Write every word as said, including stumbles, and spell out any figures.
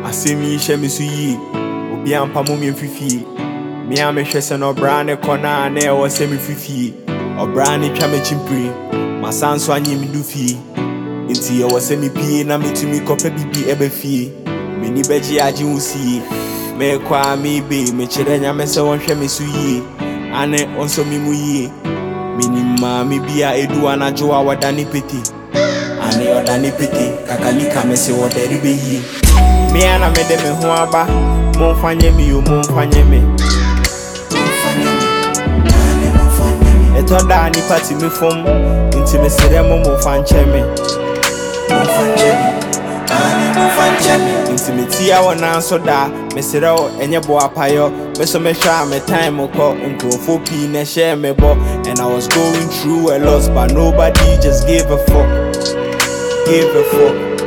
asemi she me so yi obi ampa mo me fifi me a me hwese no bra ne kona na e wo se me fifi obra ne twa me chimpri masanso anyi me du fi inti e wo se me pie na me tumi kopa bibi ebe fi me ni beji age usi me kwa me be me kire nya me se won hwe me so yi ane onso mi mu yi minima mi bia edu anajo a wadani peti ane odani peti kakalika me se woderi be yi me ana me de me ho aba mo fanye mi yo mo fanye me etonda ni party me fom inti me sere mo mo fanche me mo fanche ane mo fanche me inti me tia wona so da me sere o enye bo apayo me so me hwa me time ko nkrofo pi na share me bo and I was going through a loss but nobody just gave a fuck gave a fuck